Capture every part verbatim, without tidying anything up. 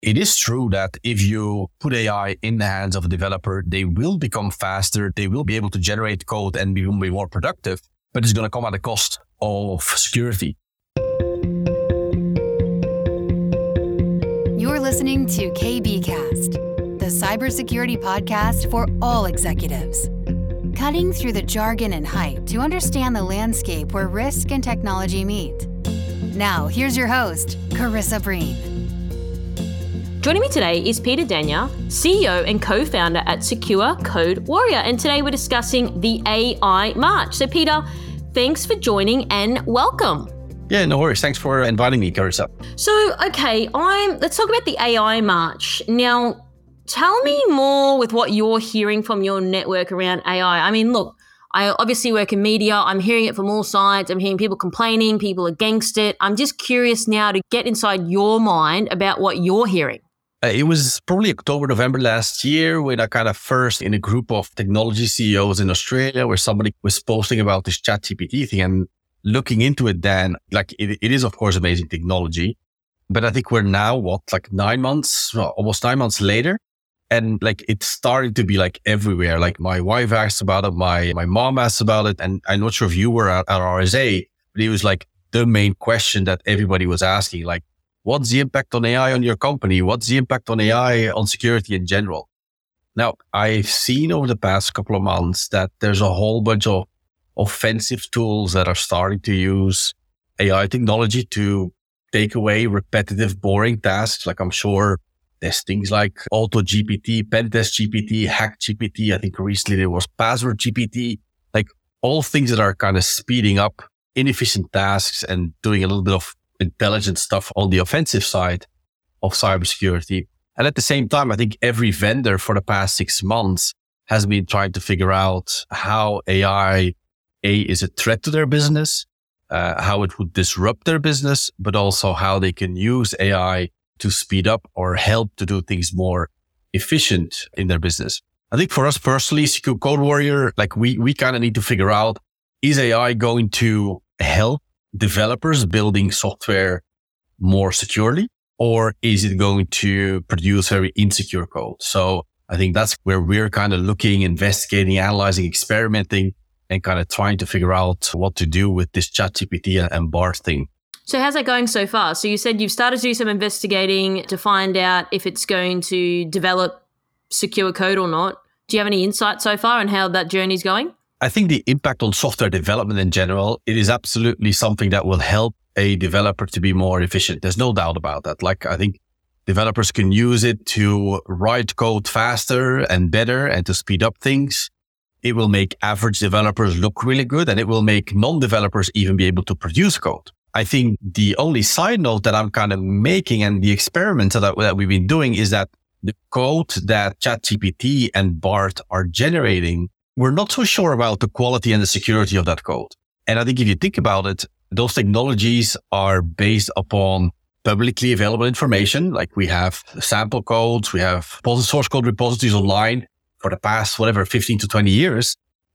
it is true that if you put A I in the hands of a developer, they will become faster. They will be able to generate code and be, be more productive, but it's going to come at a cost of security. You're listening to K B Cast, the cybersecurity podcast for all executives. Cutting through the jargon and hype to understand the landscape where risk and technology meet. Now, here's your host, Carissa Breen. Joining me today is Peter Dania, C E O and co-founder at Secure Code Warrior. And today we're discussing the A I March. So Peter, thanks for joining and welcome. Yeah, no worries. Thanks for inviting me, Carissa. So, okay, I'm. let's talk about the A I March. Now, tell me more with what you're hearing from your network around A I. I mean, look, I obviously work in media. I'm hearing it from all sides. I'm hearing people complaining, people against it. I'm just curious now to get inside your mind about what you're hearing. Uh, it was probably October, November last year when I kind of first in a group of technology C E Os in Australia where somebody was posting about this ChatGPT thing and looking into it then, like it, it is, of course, amazing technology. But I think we're now, what, like nine months, well, almost nine months later. And like it's starting to be like everywhere. Like my wife asked about it, my my mom asked about it. And I'm not sure if you were at, at R S A, but it was like the main question that everybody was asking, like, what's the impact on A I on your company? What's the impact on A I on security in general? Now, I've seen over the past couple of months that there's a whole bunch of offensive tools that are starting to use A I technology to take away repetitive, boring tasks. Like I'm sure there's things like AutoGPT, Pentest G P T, Hack G P T. I think recently there was Password G P T, like all things that are kind of speeding up inefficient tasks and doing a little bit of intelligent stuff on the offensive side of cybersecurity. And at the same time, I think every vendor for the past six months has been trying to figure out how A I, A, is a threat to their business, uh, how it would disrupt their business, but also how they can use A I to speed up or help to do things more efficient in their business. I think for us personally, Secure Code Warrior, like we, we kind of need to figure out, is A I going to help developers building software more securely, or is it going to produce very insecure code? So I think that's where we're kind of looking, investigating, analyzing, experimenting, and kind of trying to figure out what to do with this ChatGPT and BART thing. So how's that going so far? So you said you've started to do some investigating to find out if it's going to develop secure code or not. Do you have any insight so far on how that journey's going? I think the impact on software development in general, it is absolutely something that will help a developer to be more efficient. There's no doubt about that. Like I think developers can use it to write code faster and better and to speed up things. It will make average developers look really good and it will make non-developers even be able to produce code. I think the only side note that I'm kind of making and the experiments that, that we've been doing is that the code that ChatGPT and BART are generating, we're not so sure about the quality and the security of that code. And I think if you think about it, those technologies are based upon publicly available information. Like we have sample codes, we have source code repositories online for the past, whatever, fifteen to twenty years.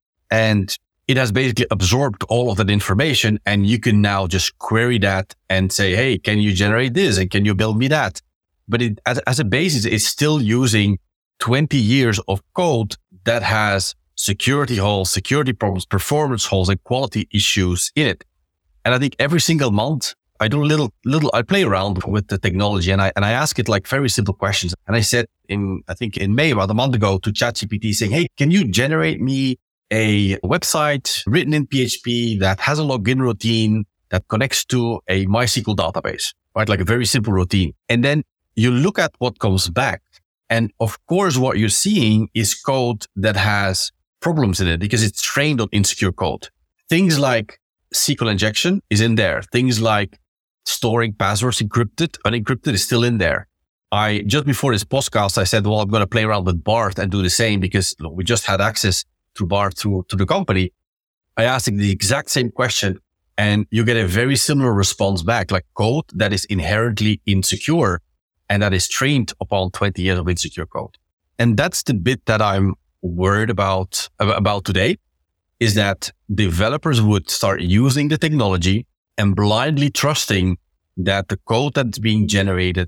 And it has basically absorbed all of that information. And you can now just query that and say, hey, can you generate this? And can you build me that? But it, as, as a basis, it's still using twenty years of code that has security holes, security problems, performance holes, and quality issues in it. And I think every single month I do a little, little, I play around with the technology and I, and I ask it like very simple questions. And I said in, I think in May, about a month ago to ChatGPT saying, hey, can you generate me a website written in P H P that has a login routine that connects to a MySQL database, right? Like a very simple routine. And then you look at what comes back. And of course, what you're seeing is code that has problems in it because it's trained on insecure code. Things like S Q L injection is in there. Things like storing passwords encrypted, unencrypted is still in there. I, just before this podcast, I said, well, I'm going to play around with BART and do the same because look, we just had access to BART through to the company. I asked it the exact same question and you get a very similar response back, like code that is inherently insecure and that is trained upon twenty years of insecure code. And that's the bit that I'm worried about, about today, is that developers would start using the technology and blindly trusting that the code that's being generated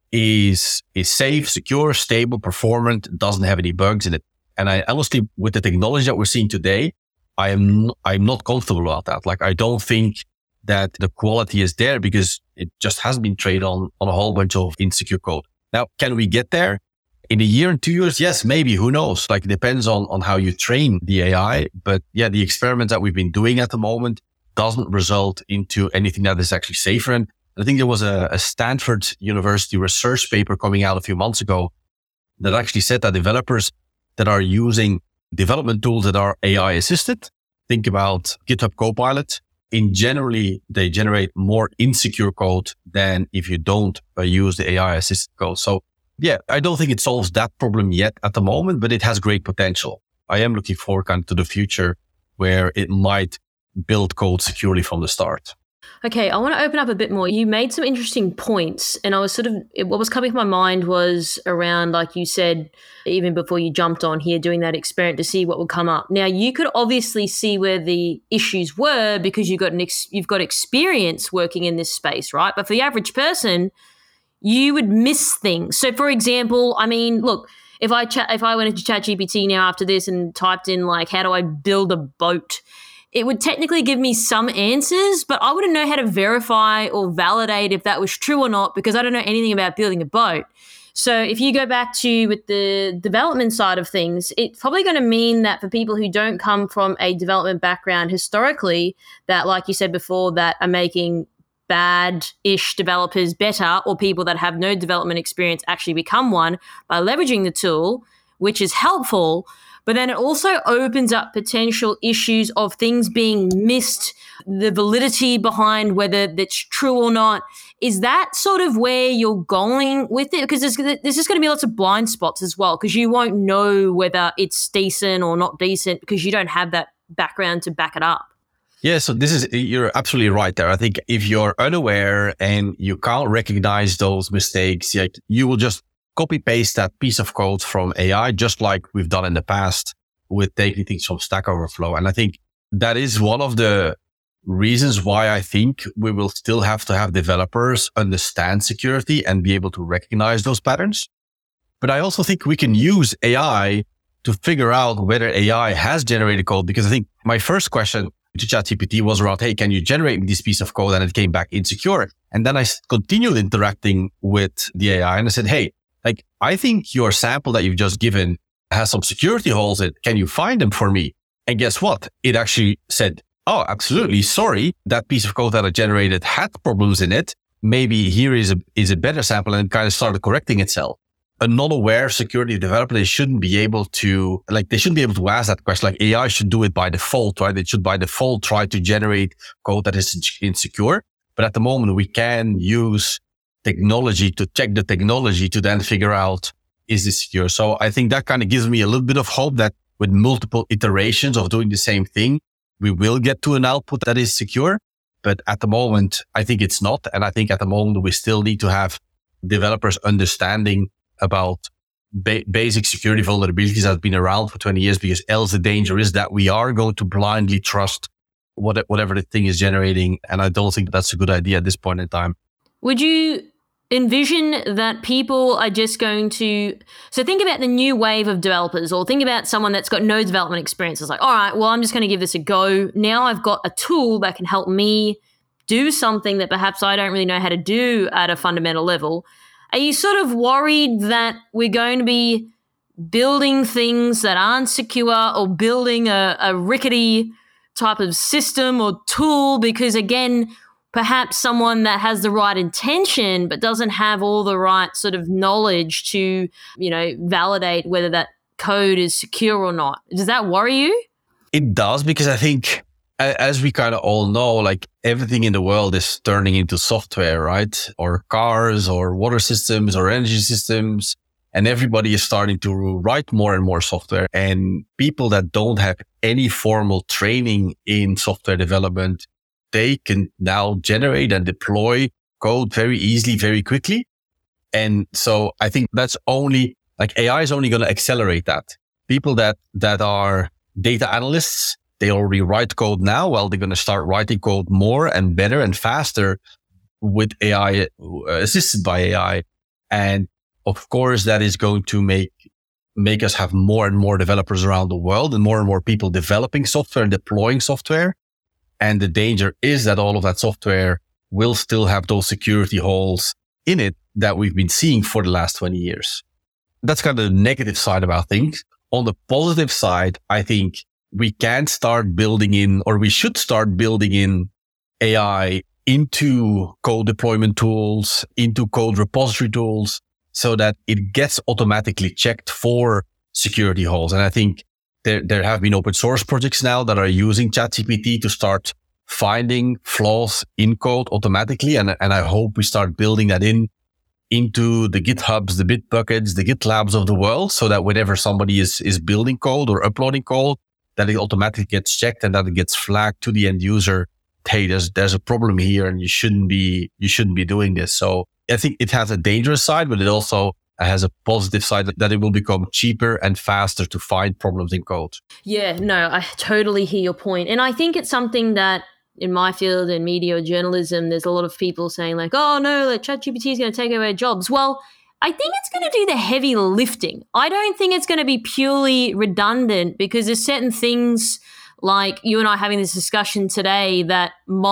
is is safe, secure, stable, performant, doesn't have any bugs in it. And I honestly, with the technology that we're seeing today, I am I'm not comfortable about that. Like, I don't think that the quality is there because it just hasn't been trained on on a whole bunch of insecure code. Now, can we get there in a year and two years? Yes, maybe. Who knows? Like, it depends on on how you train the A I. But yeah, the experiments that we've been doing at the moment doesn't result into anything that is actually safer. And I think there was a, a Stanford University research paper coming out a few months ago that actually said that developers that are using development tools that are A I assisted, think about GitHub Copilot, in generally, they generate more insecure code than if you don't uh, use the A I assisted code. So yeah, I don't think it solves that problem yet at the moment, but it has great potential. I am looking forward kind of to the future where it might build code securely from the start. Okay, I want to open up a bit more. You made some interesting points, and I was sort of, what was coming to my mind was around, like you said, even before you jumped on here, doing that experiment to see what would come up. Now, you could obviously see where the issues were because you've got an ex- you've got experience working in this space, right? But for the average person, you would miss things. So, for example, I mean, look, if I cha- if I went into ChatGPT now after this and typed in, like, how do I build a boat? It would technically give me some answers, but I wouldn't know how to verify or validate if that was true or not because I don't know anything about building a boat. So if you go back to with the development side of things, it's probably going to mean that for people who don't come from a development background historically, that, like you said before, that are making bad-ish developers better, or people that have no development experience actually become one by leveraging the tool, which is helpful. But then it also opens up potential issues of things being missed, the validity behind whether that's true or not. Is that sort of where you're going with it? Because there's, there's just going to be lots of blind spots as well, because you won't know whether it's decent or not decent because you don't have that background to back it up. Yeah, so this is, you're absolutely right there. I think if you're unaware and you can't recognize those mistakes, you will just copy paste that piece of code from A I, just like we've done in the past with taking things from Stack Overflow. And I think that is one of the reasons why I think we will still have to have developers understand security and be able to recognize those patterns. But I also think we can use A I to figure out whether A I has generated code, because I think my first question to ChatGPT was around, hey, can you generate this piece of code? And it came back insecure. And then I continued interacting with the A I and I said, hey, like, I think your sample that you've just given has some security holes in it. Can you find them for me? And guess what? It actually said, oh, absolutely. Sorry. That piece of code that I generated had problems in it. Maybe here is a, is a better sample, and it kind of started correcting itself. A non-aware security developer, they shouldn't be able to, like, they shouldn't be able to ask that question. Like, A I should do it by default, right? It should by default try to generate code that is insecure. But at the moment, we can use technology to check the technology to then figure out, is this secure? So I think that kind of gives me a little bit of hope that with multiple iterations of doing the same thing, we will get to an output that is secure. But at the moment, I think it's not. And I think at the moment, we still need to have developers understanding about ba- basic security vulnerabilities that have been around for twenty years, because else the danger is that we are going to blindly trust what, whatever the thing is generating. And I don't think that's a good idea at this point in time. Would you envision that people are just going to, so think about the new wave of developers, or think about someone that's got no development experience. It's like, all right, well, I'm just going to give this a go. Now I've got a tool that can help me do something that perhaps I don't really know how to do at a fundamental level. Are you sort of worried that we're going to be building things that aren't secure, or building a, a rickety type of system or tool because, again, perhaps someone that has the right intention but doesn't have all the right sort of knowledge to, you know, validate whether that code is secure or not? Does that worry you? It does, because I think, as we kind of all know, like, everything in the world is turning into software, right? Or cars or water systems or energy systems. And everybody is starting to write more and more software. And people that don't have any formal training in software development, they can now generate and deploy code very easily, very quickly. And so I think that's only, like, A I is only going to accelerate that. People that, that are data analysts, they already write code now. Well, they're going to start writing code more and better and faster with A I, uh, assisted by A I. And of course, that is going to make make us have more and more developers around the world and more and more people developing software and deploying software. And the danger is that all of that software will still have those security holes in it that we've been seeing for the last twenty years. That's kind of the negative side about things. On the positive side, I think we can start building in, or we should start building in A I into code deployment tools, into code repository tools, so that it gets automatically checked for security holes. And I think there, there have been open source projects now that are using ChatGPT to start finding flaws in code automatically. And, and I hope we start building that in into the GitHubs, the Bitbuckets, the GitLabs of the world, so that whenever somebody is, is building code or uploading code, that it automatically gets checked and that it gets flagged to the end user. Hey, there's, there's a problem here and you shouldn't be, you shouldn't be doing this. So I think it has a dangerous side, but it also has a positive side that it will become cheaper and faster to find problems in code. Yeah, no, I totally hear your point. And I think it's something that in my field in media journalism, there's a lot of people saying like, oh no, like ChatGPT is going to take away jobs. Well, I think it's going to do the heavy lifting. I don't think it's going to be purely redundant, because there's certain things like you and I having this discussion today that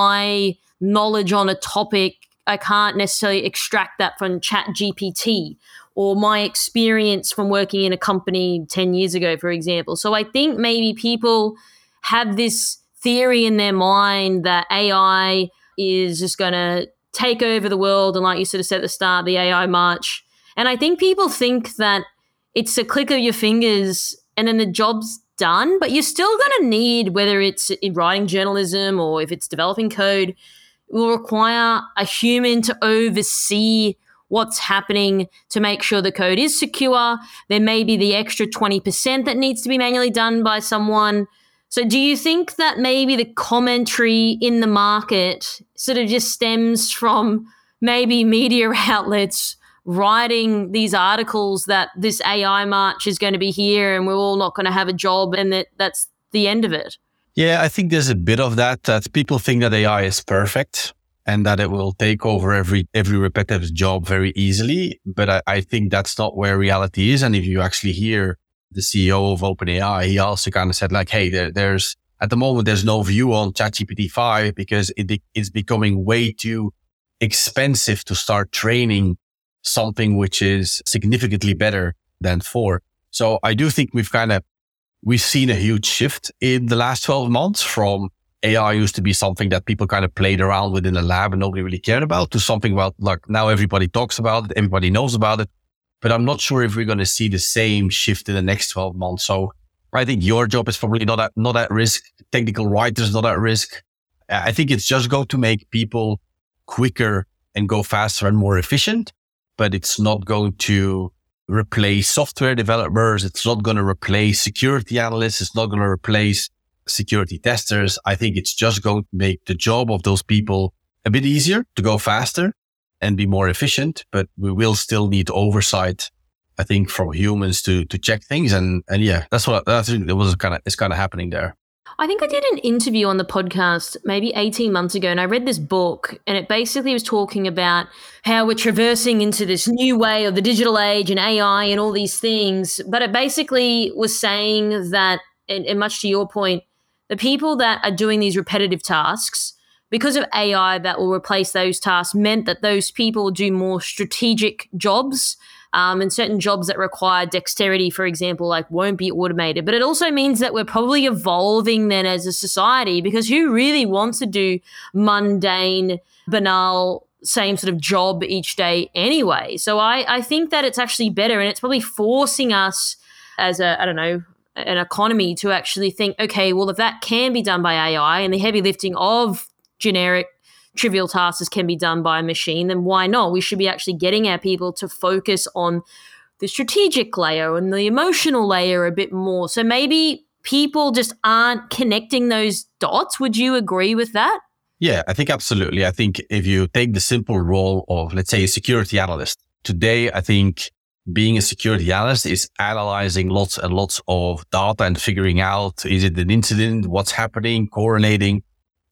my knowledge on a topic, I can't necessarily extract that from ChatGPT, or my experience from working in a company ten years ago, for example. So I think maybe people have this theory in their mind that A I is just going to take over the world. And like you sort of said at the start, the A I march. And I think people think that it's a click of your fingers and then the job's done, but you're still going to need, whether it's in writing journalism or if it's developing code, it will require a human to oversee what's happening to make sure the code is secure. There may be the extra twenty percent that needs to be manually done by someone. So do you think that maybe the commentary in the market sort of just stems from maybe media outlets writing these articles that this A I march is going to be here and we're all not going to have a job and that that's the end of it? Yeah, I think there's a bit of that, that people think that A I is perfect and that it will take over every every repetitive job very easily. But I, I think that's not where reality is. And if you actually hear the C E O of OpenAI, he also kind of said like, hey, there, there's at the moment, there's no view on ChatGPT five because it it's becoming way too expensive to start training something which is significantly better than four. So I do think we've kind of, we've seen a huge shift in the last twelve months from A I used to be something that people kind of played around with in a lab and nobody really cared about, to something about like now everybody talks about it, everybody knows about it. But I'm not sure if we're going to see the same shift in the next twelve months. So I think your job is probably not at, not at risk. Technical writers not at risk. I think it's just going to make people quicker and go faster and more efficient, but it's not going to replace software developers. It's not going to replace security analysts. It's not going to replace security testers. I think it's just going to make the job of those people a bit easier to go faster and be more efficient, but we will still need oversight, I think, from humans to to check things. And and yeah, that's what I think it was kind of it's kind of happening there. I think I did an interview on the podcast maybe eighteen months ago, and I read this book, and it basically was talking about how we're traversing into this new way of the digital age and A I and all these things. But it basically was saying that, and, and much to your point, the people that are doing these repetitive tasks, because of A I that will replace those tasks, meant that those people will do more strategic jobs, um, and certain jobs that require dexterity, for example, like won't be automated. But it also means that we're probably evolving then as a society, because who really wants to do mundane, banal, same sort of job each day anyway? So I, I think that it's actually better, and it's probably forcing us as a, I don't know, an economy to actually think, okay, well, if that can be done by A I and the heavy lifting of generic trivial tasks can be done by a machine, then why not? We should be actually getting our people to focus on the strategic layer and the emotional layer a bit more. So maybe people just aren't connecting those dots. Would you agree with that? Yeah, I think absolutely. I think if you take the simple role of, let's say, a security analyst, today, I think being a security analyst is analyzing lots and lots of data and figuring out, is it an incident, what's happening, correlating.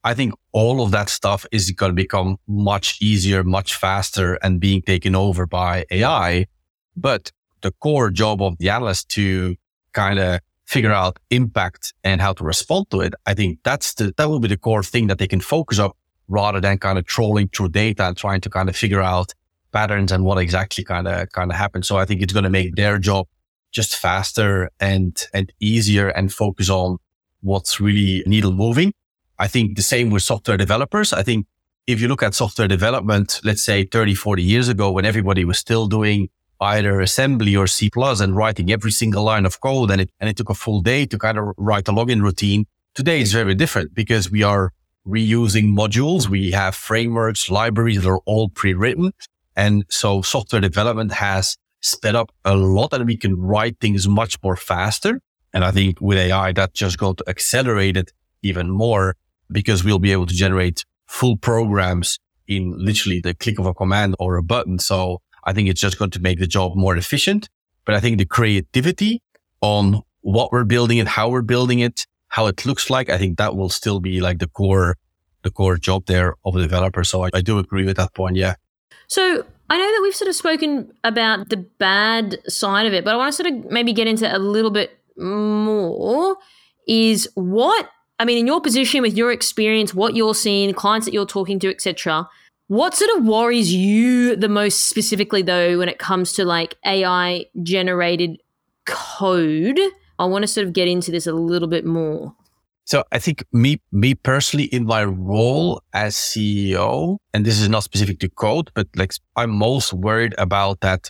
I think all of that stuff is going to become much easier, much faster and being taken over by A I. But the core job of the analyst to kind of figure out impact and how to respond to it, I think that's the, that will be the core thing that they can focus on rather than kind of trolling through data and trying to kind of figure out patterns and what exactly kind of, kind of happened. So I think it's going to make their job just faster and, and easier and focus on what's really needle moving. I think the same with software developers. I think if you look at software development, let's say thirty, forty years ago, when everybody was still doing either assembly or C plus and writing every single line of code, and it, and it took a full day to kind of write a login routine. Today is very different because we are reusing modules. We have frameworks, libraries that are all pre-written. And so software development has sped up a lot and we can write things much more faster. And I think with A I, that's just going to accelerate it even more because we'll be able to generate full programs in literally the click of a command or a button. So I think it's just going to make the job more efficient. But I think the creativity on what we're building it, how we're building it, how it looks like, I think that will still be like the core, the core job there of the developer. So I, I do agree with that point. Yeah. So I know that we've sort of spoken about the bad side of it, but I want to sort of maybe get into a little bit more is what, I mean, in your position with your experience, what you're seeing, clients that you're talking to, et cetera, what sort of worries you the most specifically though, when it comes to like A I generated code? I want to sort of get into this a little bit more. So I think me, me personally in my role as C E O, and this is not specific to code, but like I'm most worried about that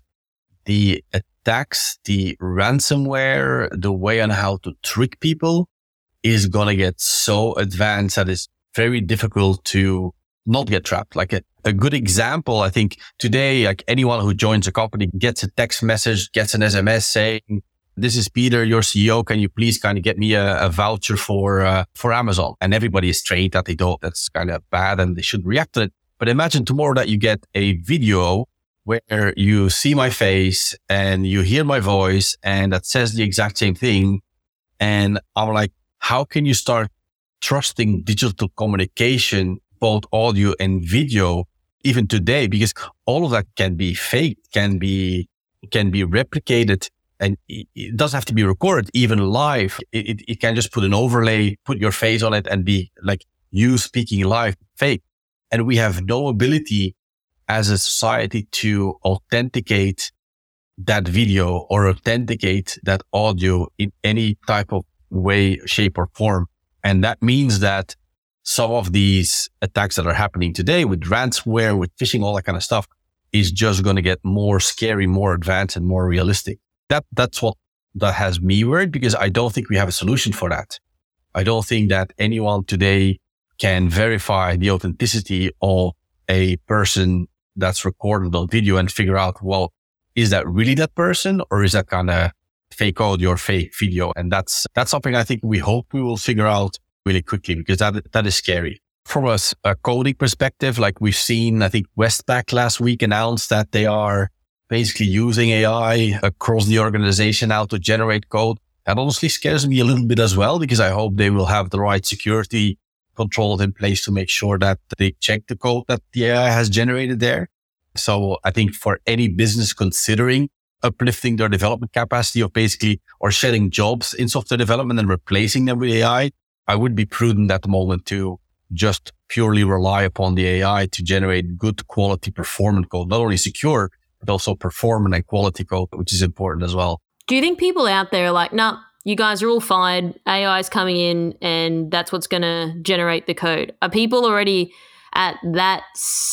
the attacks, the ransomware, the way on how to trick people is going to get so advanced that it's very difficult to not get trapped. Like a, a good example, I think today, like anyone who joins a company gets a text message, gets an S M S saying, "This is Peter, your C E O. Can you please kind of get me a, a voucher for, uh, for Amazon?" And everybody is trained that they don't, that's kind of bad and they should react to it. But imagine tomorrow that you get a video where you see my face and you hear my voice and that says the exact same thing. And I'm like, how can you start trusting digital communication, both audio and video, even today? Because all of that can be faked, can be, can be replicated. And it doesn't have to be recorded, even live. It, it, it can just put an overlay, put your face on it and be like you speaking live, fake. And we have no ability as a society to authenticate that video or authenticate that audio in any type of way, shape or form. And that means that some of these attacks that are happening today with ransomware, with phishing, all that kind of stuff is just going to get more scary, more advanced and more realistic. That, that's what that has me worried because I don't think we have a solution for that. I don't think that anyone today can verify the authenticity of a person that's recorded on video and figure out, well, is that really that person or is that kind of fake audio or fake video? And that's, that's something I think we hope we will figure out really quickly because that, that is scary. From a, a coding perspective, like we've seen, I think Westpac last week announced that they are basically using A I across the organization now to generate code. That honestly scares me a little bit as well, because I hope they will have the right security controls in place to make sure that they check the code that the A I has generated there. So I think for any business considering uplifting their development capacity of basically or shedding jobs in software development and replacing them with A I, I would be prudent at the moment to just purely rely upon the A I to generate good quality performant code, not only secure, but also performant and quality code, which is important as well. Do you think people out there are like, nah, you guys are all fired, A I is coming in and that's what's going to generate the code? Are people already at that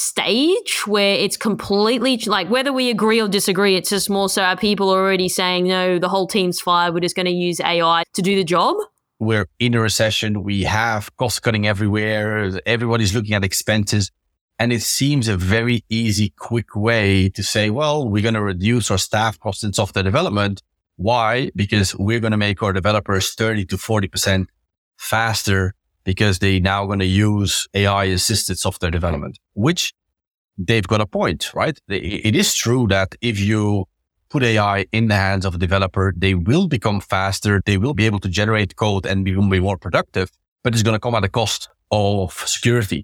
stage where it's completely like, whether we agree or disagree, it's just more so are people already saying, no, the whole team's fired, we're just going to use A I to do the job? We're in a recession. We have cost cutting everywhere. Everybody's looking at expenses. And it seems a very easy, quick way to say, well, we're going to reduce our staff costs in software development. Why? Because we're going to make our developers thirty to forty percent faster because they now going to use A I assisted software development, which they've got a point, right? It is true that if you put A I in the hands of a developer, they will become faster. They will be able to generate code and be, be more productive, but it's going to come at a cost. of security.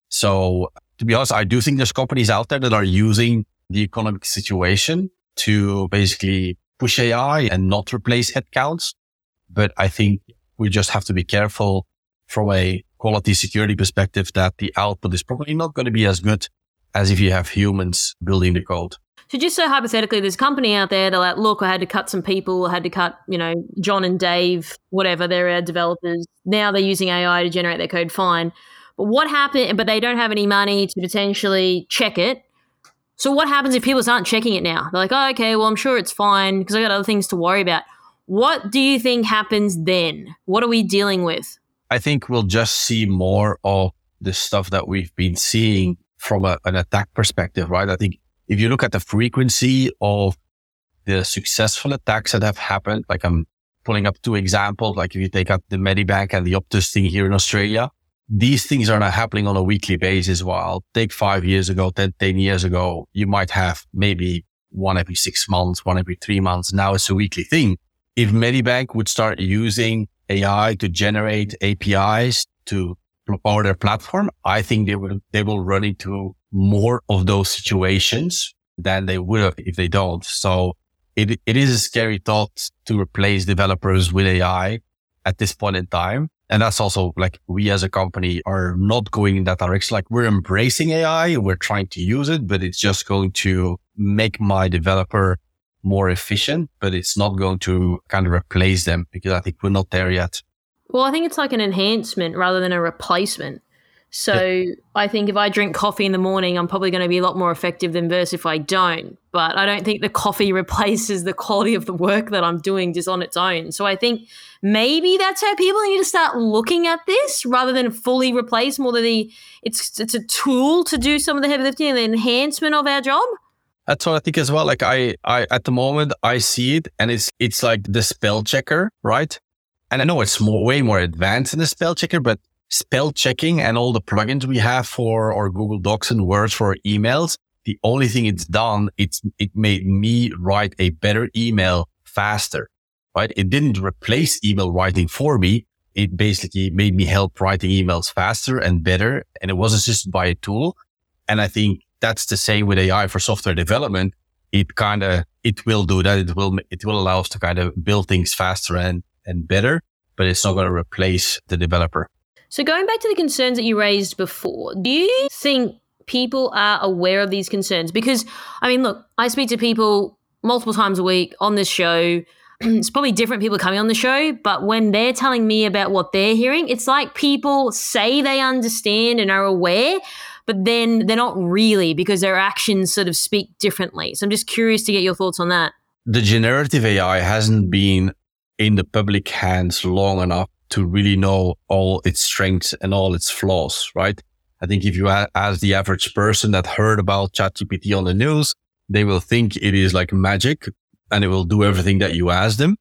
So to be honest, I do think there's companies out there that are using the economic situation to basically push A I and not replace headcounts. But I think we just have to be careful from a quality security perspective that the output is probably not going to be as good as if you have humans building the code. So just so hypothetically, there's a company out there, they're like, look, I had to cut some people, I had to cut, you know, John and Dave, whatever, they're our developers. Now they're using A I to generate their code, fine. But what happened, but they don't have any money to potentially check it. So what happens if people aren't checking it now? They're like, oh, okay, well, I'm sure it's fine because I got other things to worry about. What do you think happens then? What are we dealing with? I think we'll just see more of the stuff that we've been seeing from a, an attack perspective, right? I think if you look at the frequency of the successful attacks that have happened, like I'm pulling up two examples, like if you take out the Medibank and the Optus thing here in Australia, these things are not happening on a weekly basis. While take five years ago, ten, ten years ago, you might have maybe one every six months, one every three months. Now it's a weekly thing. If Medibank would start using A I to generate A P Is to power their platform, I think they will, they will run into more of those situations than they would have if they don't. So it, it is a scary thought to replace developers with A I at this point in time. And that's also like we as a company are not going in that direction. Like we're embracing A I, we're trying to use it, but it's just going to make my developer more efficient, but it's not going to kind of replace them because I think we're not there yet. Well, I think it's like an enhancement rather than a replacement. So yeah. I think if I drink coffee in the morning, I'm probably going to be a lot more effective than versus if I don't. But I don't think the coffee replaces the quality of the work that I'm doing just on its own. So I think maybe that's how people need to start looking at this rather than fully replace more of the, it's it's a tool to do some of the heavy lifting and the enhancement of our job. That's what I think as well. Like I, I, at the moment I see it and it's, it's like the spell checker, right? And I know it's more, way more advanced than the spell checker, but spell checking and all the plugins we have for our Google Docs and Words for our emails, the only thing it's done, it's, it made me write a better email faster, right? It didn't replace email writing for me. It basically made me help writing emails faster and better. And it was assisted by a tool. And I think that's the same with A I for software development. It kind of, it will do that. It will, it will allow us to kind of build things faster and, and better, but it's not going to replace the developer. So going back to the concerns that you raised before, do you think people are aware of these concerns? Because, I mean, look, I speak to people multiple times a week on this show. It's probably different people coming on the show, but when they're telling me about what they're hearing, it's like people say they understand and are aware, but then they're not really because their actions sort of speak differently. So I'm just curious to get your thoughts on that. The generative A I hasn't been in the public hands long enough to really know all its strengths and all its flaws, right? I think if you ask the average person that heard about ChatGPT on the news, they will think it is like magic and it will do everything that you ask them.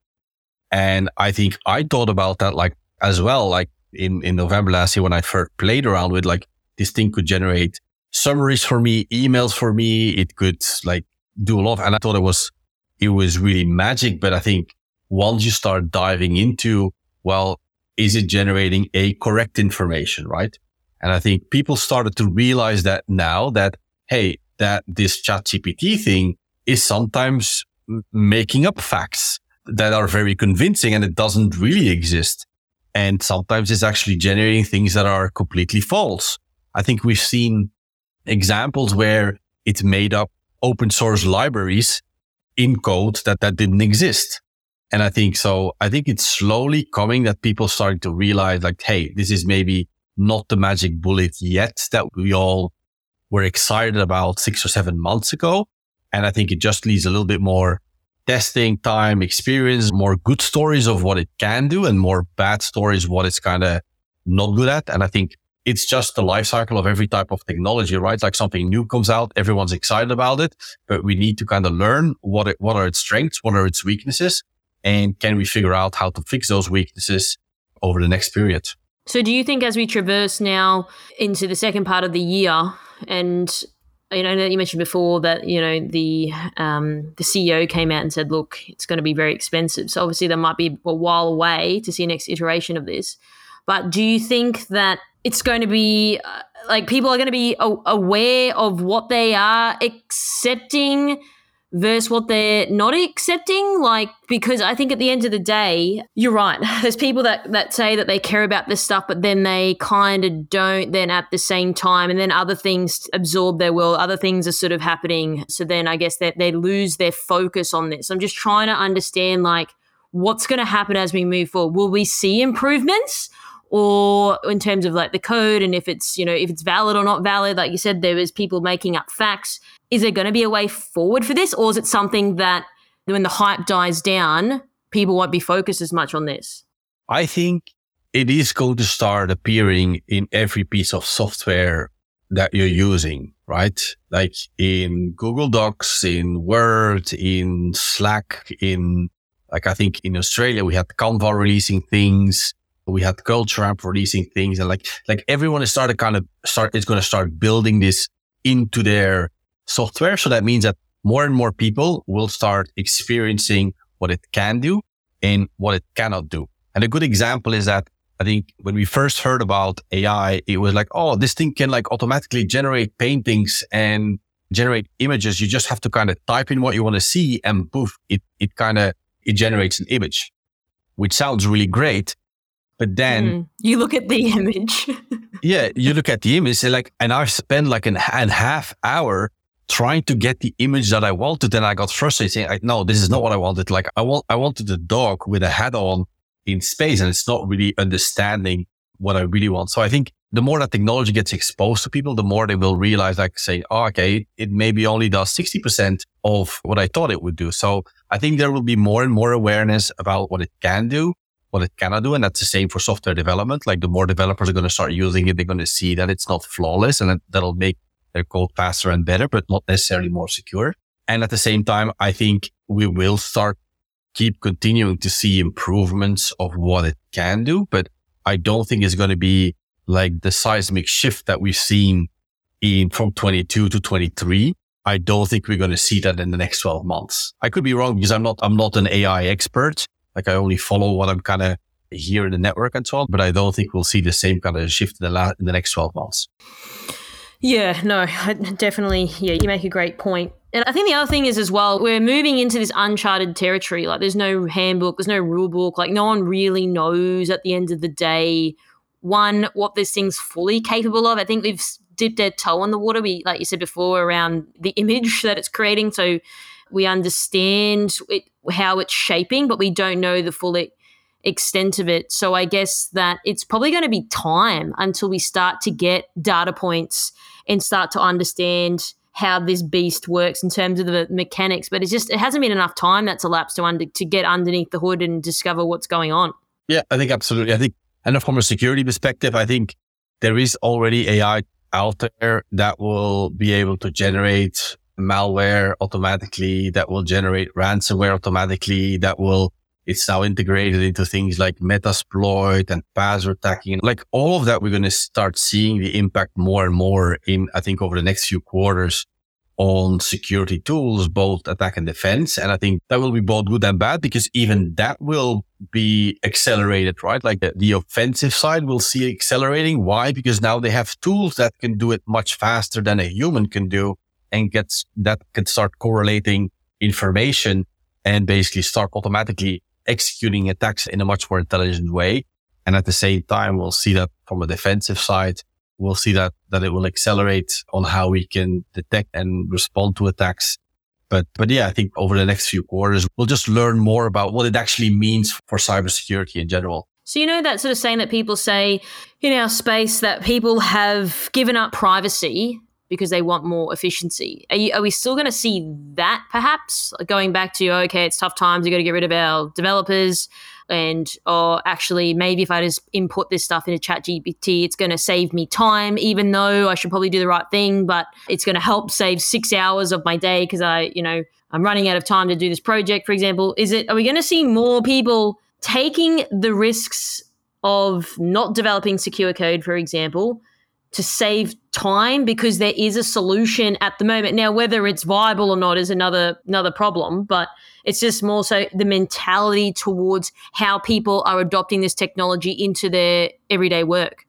And I think I thought about that like as well, like in, in November last year when I first played around with like this thing could generate summaries for me, emails for me. It could like do a lot. And I thought it was, it was really magic. But I think once you start diving into, well, is it generating a correct information, right? And I think people started to realize that now that, hey, that this ChatGPT thing is sometimes making up facts that are very convincing and it doesn't really exist. And sometimes it's actually generating things that are completely false. I think we've seen examples where it's made up open source libraries in code that, that didn't exist. And I think so, I think it's slowly coming that people starting to realize like, hey, this is maybe not the magic bullet yet that we all were excited about six or seven months ago. And I think it just needs a little bit more testing time, experience, more good stories of what it can do and more bad stories, what it's kind of not good at. And I think it's just the life cycle of every type of technology, right? Like something new comes out, everyone's excited about it, but we need to kind of learn what it, what are its strengths, what are its weaknesses, and can we figure out how to fix those weaknesses over the next period? So do you think as we traverse now into the second part of the year, and you know you mentioned before that you know the um, the C E O came out and said, look, it's going to be very expensive. So obviously there might be a while away to see the next iteration of this. But do you think that it's going to be uh, like people are going to be a- aware of what they are accepting versus what they're not accepting. Like, because I think at the end of the day, you're right. There's people that, that say that they care about this stuff, but then they kind of don't then at the same time. And then other things absorb their world. Other things are sort of happening. So then I guess that they lose their focus on this. I'm just trying to understand like what's going to happen as we move forward. Will we see improvements? Or in terms of like the code and if it's, you know, if it's valid or not valid, like you said, there was people making up facts. Is there going to be a way forward for this? Or is it something that when the hype dies down, people won't be focused as much on this? I think it is going to start appearing in every piece of software that you're using, right? Like in Google Docs, in Word, in Slack, in like I think in Australia, we had Canva releasing things. We had Culture Amp releasing things, and like like everyone is started kind of start is going to start building this into their software. So that means that more and more people will start experiencing what it can do and what it cannot do. And a good example is that I think when we first heard about A I, it was like, oh, this thing can like automatically generate paintings and generate images. You just have to kind of type in what you want to see, and poof, it it kind of it generates an image, which sounds really great. But then mm, you look at the image. yeah, you look at the image and like, and I spent like an and half hour trying to get the image that I wanted. And I got frustrated saying, like, no, this is not what I wanted. Like I want, I wanted a dog with a hat on in space, and it's not really understanding what I really want. So I think the more that technology gets exposed to people, the more they will realize, like say, oh, okay, it maybe only does sixty percent of what I thought it would do. So I think there will be more and more awareness about what it can do, what it cannot do. And that's the same for software development. Like the more developers are going to start using it, they're going to see that it's not flawless, and that, that'll make their code faster and better, but not necessarily more secure. And at the same time, I think we will start keep continuing to see improvements of what it can do, but I don't think it's going to be like the seismic shift that we've seen in from twenty-two to twenty-three. I don't think we're going to see that in the next twelve months. I could be wrong because I'm not, I'm not an A I expert. Like I only follow what I'm kind of here in the network and so on, but I don't think we'll see the same kind of shift in the, la- in the next twelve months. Yeah, no, I definitely. Yeah, you make a great point. And I think the other thing is as well, we're moving into this uncharted territory. Like there's no handbook, there's no rule book. Like no one really knows at the end of the day, one, what this thing's fully capable of. I think we've dipped our toe in the water. We, like you said before, around the image that it's creating. So we understand it, how it's shaping, but we don't know the full e- extent of it. So I guess that it's probably going to be time until we start to get data points and start to understand how this beast works in terms of the mechanics. But it's just, it hasn't been enough time that's elapsed to under, to get underneath the hood and discover what's going on. Yeah, I think absolutely. I think, and from a security perspective, I think there is already A I out there that will be able to generate malware automatically, that will generate ransomware automatically, that will, it's now integrated into things like Metasploit and password hacking. Like all of that, we're going to start seeing the impact more and more in, I think, over the next few quarters on security tools, both attack and defense. And I think that will be both good and bad, because even that will be accelerated, right? Like the, the offensive side will see accelerating. Why? Because now they have tools that can do it much faster than a human can do, and gets that can start correlating information and basically start automatically executing attacks in a much more intelligent way. And at the same time, we'll see that from a defensive side, we'll see that, that it will accelerate on how we can detect and respond to attacks. But, but yeah, I think over the next few quarters, we'll just learn more about what it actually means for cybersecurity in general. So, you know, that sort of saying that people say in our space that people have given up privacy because they want more efficiency. Are, you, are we still going to see that perhaps? Going back to, okay, it's tough times, we've got to get rid of our developers, and or actually maybe if I just input this stuff into ChatGPT, it's going to save me time, even though I should probably do the right thing, but it's going to help save six hours of my day because I, you know, I'm running out of time to do this project, for example. Is it, are we going to see more people taking the risks of not developing secure code, for example, to save time because there is a solution at the moment? Now, whether it's viable or not is another another problem, but it's just more so the mentality towards how people are adopting this technology into their everyday work.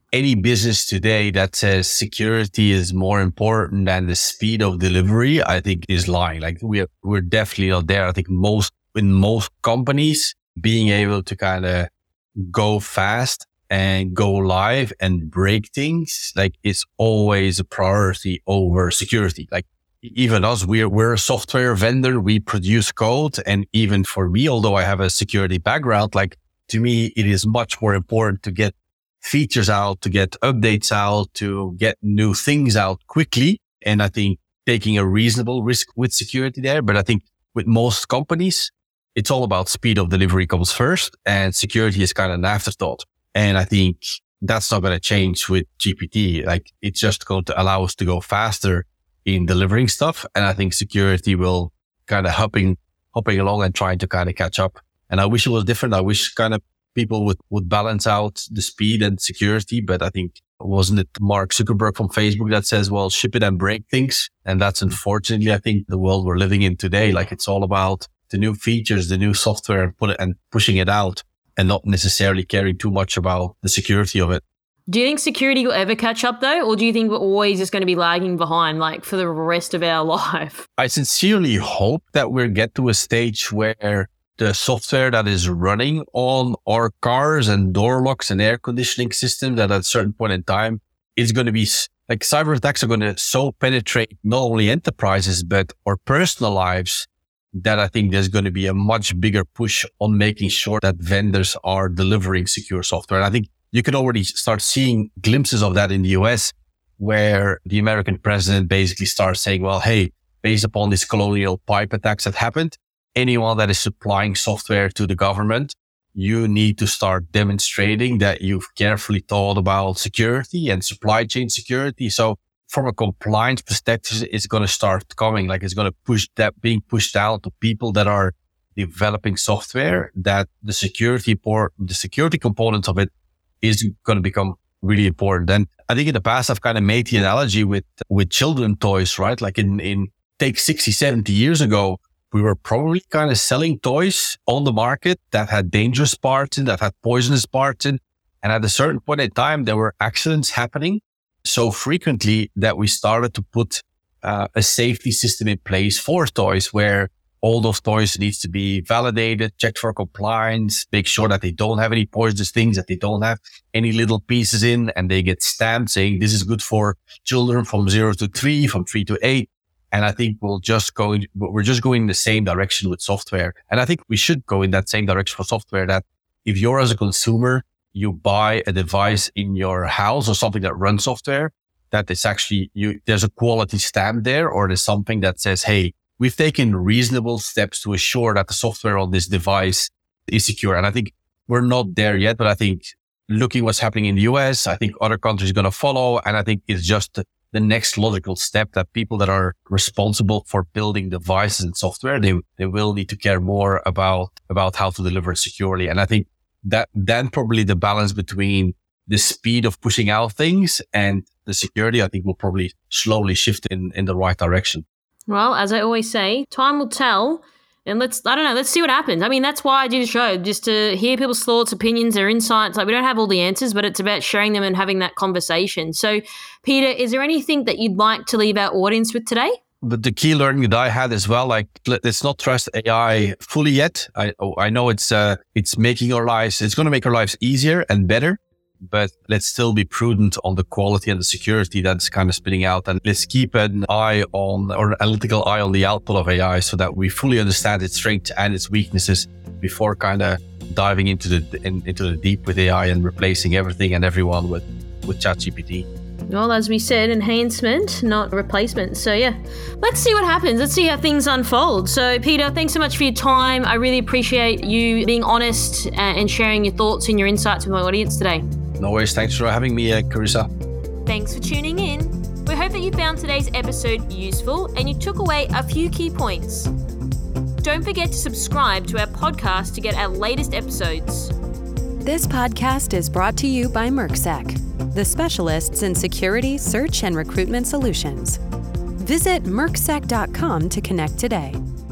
any business today that says security is more important than the speed of delivery, I think is lying. Like we're, we're definitely not there. I think most, in most companies, being able to kind of go fast and go live and break things, like it's always a priority over security. Like even us, we're, we're a software vendor. We produce code. And even for me, although I have a security background, like to me, it is much more important to get features out, to get updates out, to get new things out quickly. And I think taking a reasonable risk with security there. But I think with most companies, it's all about speed of delivery comes first and security is kind of an afterthought. And I think that's not going to change with G P T. Like it's just going to allow us to go faster in delivering stuff. And I think security will kind of hopping, hopping along and trying to kind of catch up. And I wish it was different. I wish kind of people would, would balance out the speed and security. But I think, wasn't it Mark Zuckerberg from Facebook that says, well, ship it and break things? And that's unfortunately, I think, the world we're living in today. Like it's all about the new features, the new software and put it and pushing it out and not necessarily caring too much about the security of it. Do you think security will ever catch up though? Or do you think we're always just going to be lagging behind like for the rest of our life? I sincerely hope that we'll get to a stage where the software that is running on our cars and door locks and air conditioning systems that at a certain point in time is going to be like cyber attacks are going to so penetrate not only enterprises, but our personal lives that I think there's going to be a much bigger push on making sure that vendors are delivering secure software. And I think you can already start seeing glimpses of that in the U S where the American president basically starts saying, well, hey, based upon these colonial pipe attacks that happened, anyone that is supplying software to the government, you need to start demonstrating that you've carefully thought about security and supply chain security. So from a compliance perspective, it's going to start coming, like it's going to push that being pushed out to people that are developing software, that the security port, the security component of it is going to become really important. And I think in the past, I've kind of made the analogy with, with children toys, right? Like in, in take sixty, seventy years ago, we were probably kind of selling toys on the market that had dangerous parts in, that had poisonous parts in. And at a certain point in time, there were accidents happening so frequently that we started to put uh, a safety system in place for toys where all those toys needs to be validated, checked for compliance, make sure that they don't have any poisonous things, that they don't have any little pieces in, and they get stamped saying this is good for children from zero to three, from three to eight. And I think we'll just go, in, we're just going in the same direction with software. And I think we should go in that same direction for software, that if you're as a consumer, you buy a device in your house or something that runs software, that it's actually, you, there's a quality stamp there, or there's something that says, hey, we've taken reasonable steps to assure that the software on this device is secure. And I think we're not there yet, but I think looking what's happening in the U S, I think other countries are going to follow. And I think it's just the next logical step that people that are responsible for building devices and software, they, they will need to care more about, about how to deliver it securely. And I think that then probably the balance between the speed of pushing out things and the security, I think will probably slowly shift in, in the right direction. Well, as I always say, time will tell. And let's, I don't know, let's see what happens. I mean, that's why I do the show, just to hear people's thoughts, opinions, their insights. Like, we don't have all the answers, but it's about sharing them and having that conversation. So, Peter, is there anything that you'd like to leave our audience with today? But the key learning that I had as well, like, let's not trust A I fully yet. I I know it's uh it's making our lives, it's going to make our lives easier and better, but let's still be prudent on the quality and the security that's kind of spitting out. And let's keep an eye on, or an analytical eye on the output of A I so that we fully understand its strengths and its weaknesses before kind of diving into the in, into the deep with A I and replacing everything and everyone with, with ChatGPT. Well, as we said, enhancement, not replacement. So, yeah, let's see what happens. Let's see how things unfold. So, Peter, thanks so much for your time. I really appreciate you being honest and sharing your thoughts and your insights with my audience today. No worries. Thanks for having me, uh, Carissa. Thanks for tuning in. We hope that you found today's episode useful and you took away a few key points. Don't forget to subscribe to our podcast to get our latest episodes. This podcast is brought to you by MERCSEC, the specialists in security, search, and recruitment solutions. Visit mercsec dot com to connect today.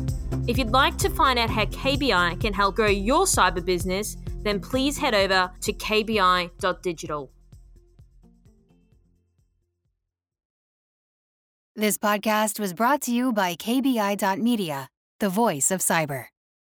If you'd like to find out how K B I can help grow your cyber business, then please head over to k b i dot digital. This podcast was brought to you by K B I dot media, the voice of cyber.